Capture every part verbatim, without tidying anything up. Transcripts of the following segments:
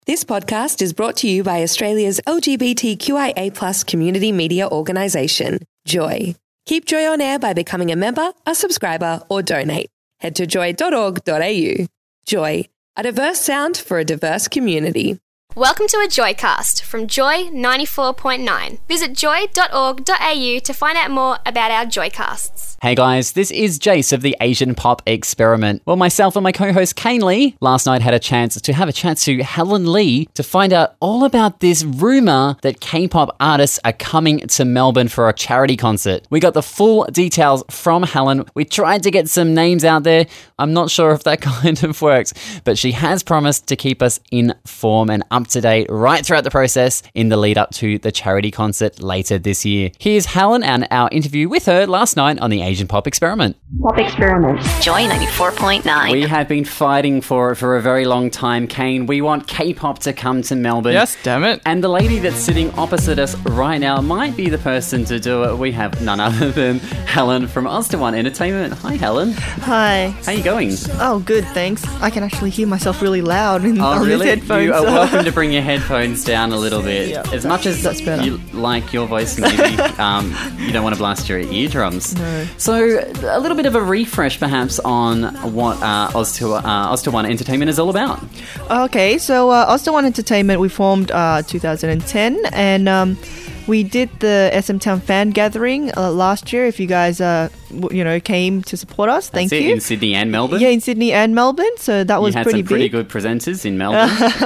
This podcast is brought to you by Australia's L G B T Q I A plus community media organisation, Joy. Keep Joy on air by becoming a member, a subscriber, or donate. Head to joy dot org dot a u. Joy, a diverse sound for a diverse community. Welcome to a Joycast from Joy ninety-four point nine. Visit joy dot org dot a u to find out more about our Joycasts. Hey guys, this is Jace of the Asian Pop Experiment. Well, myself and my co-host Kane Lee last night had a chance to have a chat to Helen Lee to find out all about this rumour that K-pop artists are coming to Melbourne for a charity concert. We got the full details from Helen. We tried to get some names out there. I'm not sure if that kind of works, but she has promised to keep us informed and up to date right throughout the process in the lead up to the charity concert later this year. Here's Helen and our interview with her last night on the Asian Pop Experiment. Pop Experiment. Joy ninety-four point nine. We have been fighting for it for a very long time, Kane. We want K-pop to come to Melbourne. Yes, damn it. And the lady that's sitting opposite us right now might be the person to do it. We have none other than Helen from Oster One Entertainment. Hi, Helen. Hi. How you going? Oh, good, thanks. I can actually hear myself really loud in, oh, on really? these headphones. You are welcome to bring your headphones down a little bit. Yeah, as much as that's better. You like your voice, maybe um, you don't want to blast your eardrums. No. So a little bit of a refresh, perhaps, on what uh, Oster, uh, Oster One Entertainment is all about. Okay, so uh, Oster One Entertainment, we formed uh, two thousand ten, and um, we did the S M Town fan gathering uh, last year. If you guys, uh, w- you know, came to support us, thank That's it, you. in Sydney and Melbourne. Yeah, in Sydney and Melbourne. So that was you had pretty some pretty big. good presenters in Melbourne.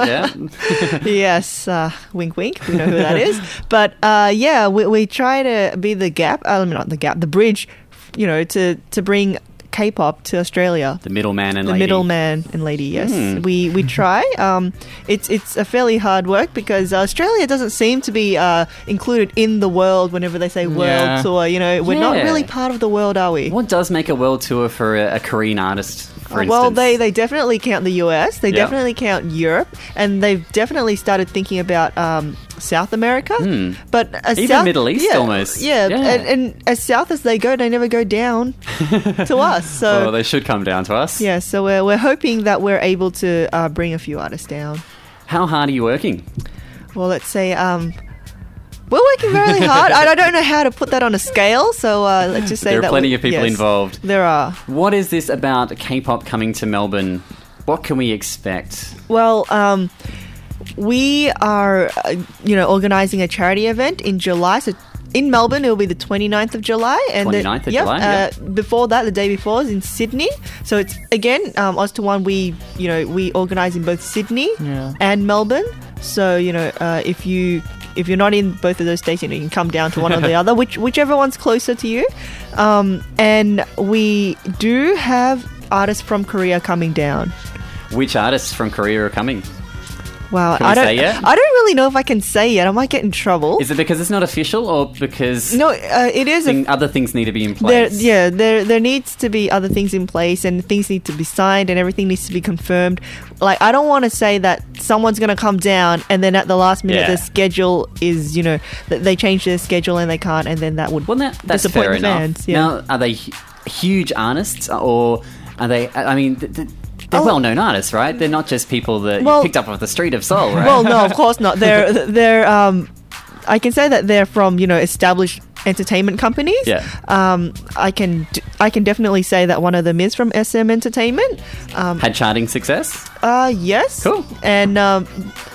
yeah. Yes, uh, wink, wink. We know who that is. But uh, yeah, we we try to be the gap. I mean, not the gap, the bridge. You know, to to bring K-pop to Australia. The middleman and the lady. middleman and lady. Yes, Hmm. we we try. Um, it's it's a fairly hard work because Australia doesn't seem to be uh, included in the world. Whenever they say world Yeah. tour, you know, we're not Yeah. really part of the world, are we? What does make a world tour for a, a Korean artist, for Uh, instance? well, they, they definitely count the U S. They Yeah. definitely count Europe, and they've definitely started thinking about um, South America. Hmm. But as Even South, Middle East yeah, almost. Yeah, Yeah. And, and as south as they go, they never go down to us. So well, they should come down to us. yeah, so we're we're hoping that we're able to uh, bring a few artists down. How hard are you working? Well, let's say um, we're working really hard. I, I don't know how to put that on a scale, so uh, let's just say There are that plenty we- of people yes, involved. There are. What is this about K-pop coming to Melbourne? What can we expect? Well, um, we are, uh, you know, organising a charity event in July. So in Melbourne, it will be the twenty-ninth of July. And the- twenty-ninth of yep, July, Uh, yeah. Before that, the day before, is in Sydney. So it's, again, um, Oster One, we, you know, we organise in both Sydney Yeah. and Melbourne. So, you know, uh, if you... If you're not in both of those states, you know, you can come down to one or the other, which whichever one's closer to you. Um, and we do have artists from Korea coming down. Which artists from Korea are coming? Wow, Can we I don't. say yet? I don't really know if I can say yet. I might get in trouble. Is it because it's not official, or because no, uh, it is. thing, A, other things need to be in there, place? yeah, there there needs to be other things in place, and things need to be signed, and everything needs to be confirmed. Like, I don't want to say that someone's going to come down, and then at the last minute, Yeah. the schedule is, you know, th- they change their schedule and they can't, and then that would Well, that, that's disappoint fair the enough. fans. Yeah. Now, are they hu- huge artists, or are they? I mean, th- th- they're Oh. well-known artists, right? They're not just people that Well- you picked up off the street of Seoul, right? Well, no, of course not. They're they're. Um, I can say that they're from, you know, established entertainment companies. Yeah. Um, I can d- I can definitely say that one of them is from S M Entertainment. Um, Had charting success. uh, yes. Cool. And um,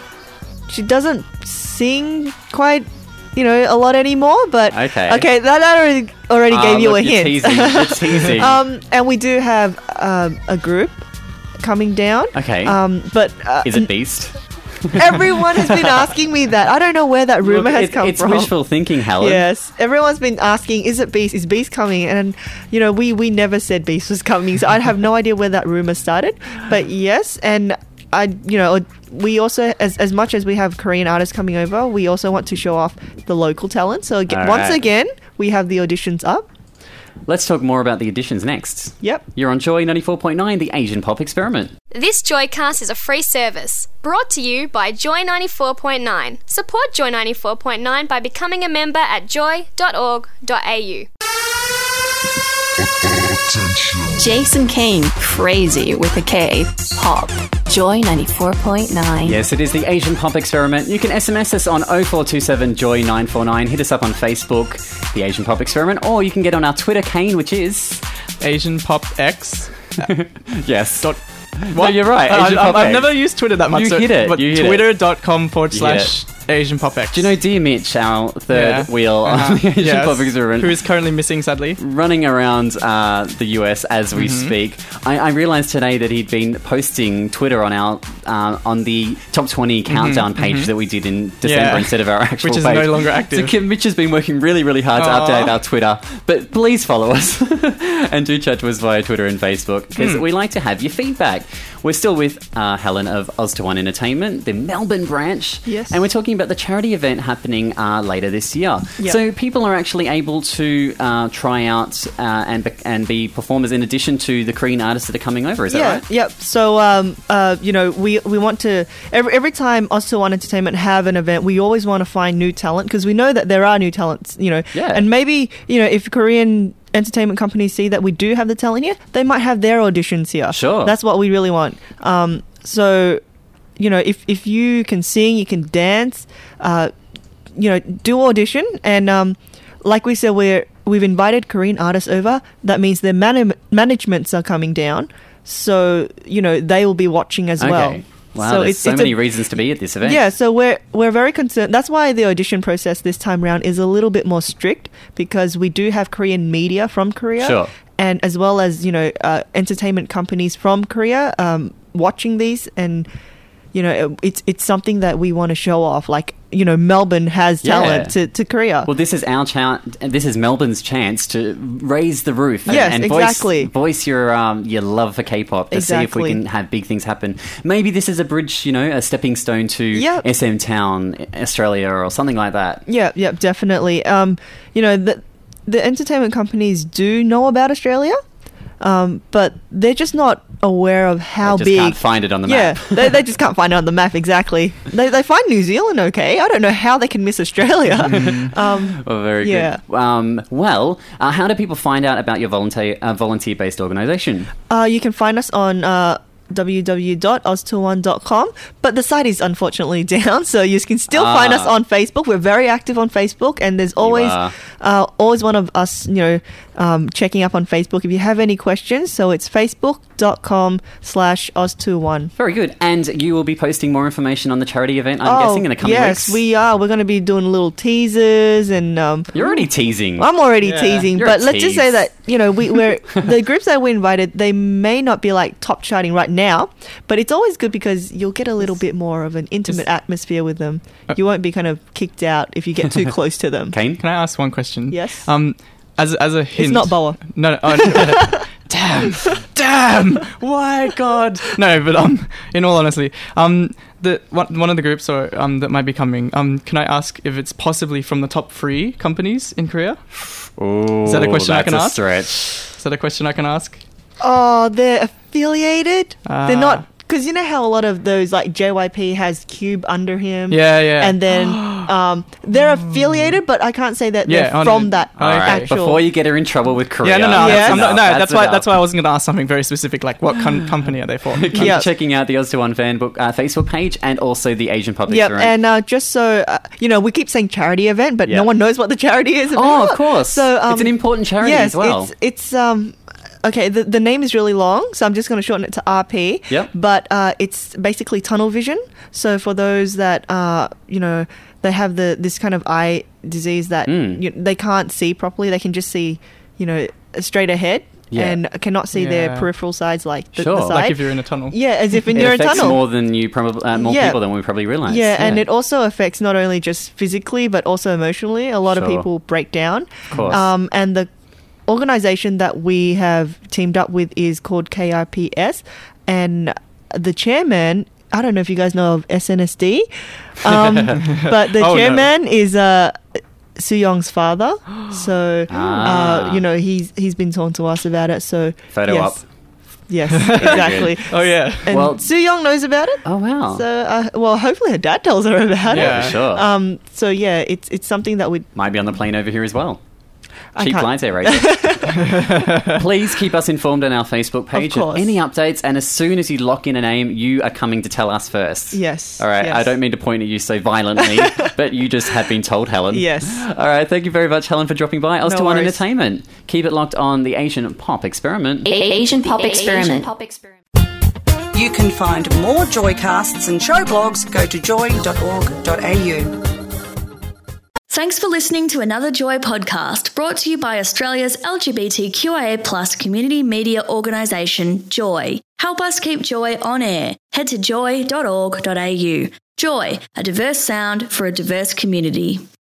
she doesn't sing quite, you know, a lot anymore. But Okay. okay, that, that already already Ah, gave you look, a you're hint. Teasing. You're teasing. um, and we do have um, a group coming down. Okay. Um, but uh, Is it Beast? everyone has been asking me that. I don't know where that rumor Look, has it- come it's from. wishful thinking, Helen. Yes, everyone's been asking, is it Beast? Is Beast coming? And, you know, we, we never said Beast was coming, so I have no idea where that rumor started. But yes, and I, you know, we also, as, as much as we have Korean artists coming over, we also want to show off the local talent. So again, All once right. again, we have the auditions up. Let's talk more about the auditions next. Yep. You're on Joy ninety-four point nine, the Asian Pop Experiment. This Joycast is a free service brought to you by Joy ninety-four point nine. Support Joy ninety-four point nine by becoming a member at joy dot org dot a u. Jason Kane, crazy with a K. Pop. Joy ninety-four point nine. Yes, it is the Asian Pop Experiment. You can S M S us on oh four two seven joy nine four nine. Hit us up on Facebook, the Asian Pop Experiment, or you can get on our Twitter, Kane, which is Asian Pop X. yes. Dot, what? what? No, you're right. Uh, Asian I've, Pop I've X. never used Twitter that much. You so, hit it. But You hit twitter.com forward You slash Asian Pop X. Do you know Dear Mitch, our third Yeah. wheel Uh-huh. on the Asian Yes. Pop Experiment, Who is currently missing, sadly. running around uh, the U S as we Mm-hmm. speak? I, I realised today that he'd been posting Twitter on our uh, on the top twenty countdown page that we did in December Mm-hmm. Yeah. instead of our actual Which is page. no longer active. So Kim, Mitch has been working really, really hard to Aw. update our Twitter. But please follow us and do chat to us via Twitter and Facebook because Hmm. we like to have your feedback. We're still with uh, Helen of Oz to One Entertainment, the Melbourne branch. Yes. And we're talking about the charity event happening uh, later this year. Yep. So people are actually able to uh, try out uh, and be- and be performers in addition to the Korean artists that are coming over. Is yeah, that right? Yep. So, um, uh, you know, we we want to every every time Oz to One Entertainment have an event, we always want to find new talent because we know that there are new talents. You know, Yeah. and maybe you know if Korean entertainment companies see that we do have the talent here, they might have their auditions here. Sure. That's what we really want. Um, so, you know, if if you can sing, you can dance, uh, you know, do audition, and um, like we said, we're we've invited Korean artists over. That means their man- managements are coming down, so you know they will be watching as well. Okay. Wow, So there's it's- so it's many a- reasons to be at this event. Yeah, so we're we're very concerned. That's why the audition process this time round is a little bit more strict because we do have Korean media from Korea, Sure. and as well as you know uh, entertainment companies from Korea um, watching these, and you know it's it's something that we want to show off. Like you know Melbourne has Yeah. talent to, to Korea. Well, this is our chance. This is Melbourne's chance to raise the roof and, Yes, and exactly. voice, voice your um, your love for K-pop to see if we Exactly. can have big things happen. Maybe this is a bridge, you know, a stepping stone to Yep. S M Town, Australia, or something like that. Yeah, yeah, definitely. Um, you know, the the entertainment companies do know about Australia, um, but they're just not aware of how Just big. can't find it on the yeah, map. they they just can't find it on the map exactly. They they find New Zealand okay. I don't know how they can miss Australia. um, Oh, very Yeah. good. Um, well, uh, how do people find out about your volunteer uh, volunteer based organisation? uh, you can find us on. Uh, w w w dot oz two one dot com, but the site is unfortunately down, so you can still find us Ah. on Facebook. We're very active on Facebook, and there's always are. uh, always one of us, you know, um, checking up on Facebook if you have any questions. So it's facebook.com slash oz21. Very good. And you will be posting more information on the charity event, I'm guessing, in the coming Oh, yes, weeks. we are. We're going to be doing little teasers, and um, You're already teasing. I'm already Yeah. teasing, You're but a let's just say tease. that you know we, we're the groups that we invited. They may not be like top charting right now, but it's always good because you'll get a little bit more of an intimate atmosphere with them. You won't be kind of kicked out if you get too close to them. Kane? Can I ask one question? Yes. Um, as as a hint, It's not Boa. No, no. Oh, no. damn, damn. Why, God? No, but um, in all honesty, um, the one, one of the groups or um that might be coming. Um, can I ask if it's possibly from the top three companies in Korea? Ooh, Is that a question I that's can a ask? stretch. Is that a question I can ask? Oh, they're affiliated. Ah. They're not because you know how a lot of those like J Y P has Cube under him. Yeah, yeah. And then um, they're affiliated, but I can't say that Yeah, they're on from the- that All right, actual. before you get her in trouble with Korea. Yeah, no, no, Yeah. that's, I'm not, no. enough. That's, why. enough. That's why I wasn't going to ask something very specific, like what com- company are they for? Keep Yeah. checking out the Oz to One fan book uh, Facebook page and also the Asian Pop Yep, Experiment. and uh, just so uh, you know, we keep saying charity event, but Yeah. no one knows what the charity is about. Oh, of course. So um, It's an important charity yes, as well. It's, it's um, okay. The the name is really long, so I'm just going to shorten it to R P. Yep. But uh, it's basically tunnel vision. So for those that uh, you know, they have the this kind of eye disease that Mm. you, they can't see properly. They can just see, you know, straight ahead. Yeah. And cannot see their Yeah. peripheral sides like the, Sure. the side. Like if you're in a tunnel. yeah, as if in it you're a affects tunnel. more than you probably uh, more Yeah. people than we probably realize. Yeah, and it also affects not only just physically but also emotionally. A lot of Sure. people break down. Of course. Um, and the organization that we have teamed up with is called K R P S, and the chairman. I don't know if you guys know of S N S D, um, but the Oh, no. chairman is uh, Soo-young's father. So Ah. uh, you know he's he's been talking to us about it. So Photo yes. up. Yes, exactly. Oh yeah. And Well- Soo-young knows about it. Oh wow. So, uh, well, hopefully her dad tells her about Yeah. it. For sure. Um, so yeah, it's it's something that we Might be on the plane over here as well. I Cheap can't. lines there, Rachel. Please keep us informed on our Facebook page Of of course. any updates, and as soon as you lock in a name, you are coming to tell us first. Yes. All right. yes. I don't mean to point at you so violently, but you just have been told, Helen. Yes. All right. Thank you very much, Helen, for dropping by. Oz No to One worries. Entertainment. Keep it locked on the Asian Pop Experiment. Asian Pop Experiment. You can find more Joycasts and show blogs. Go to joy dot org dot a u. Thanks for listening to another Joy podcast brought to you by Australia's L G B T Q I A plus community media organisation, Joy. Help us keep Joy on air. Head to joy dot org dot a u. Joy, a diverse sound for a diverse community.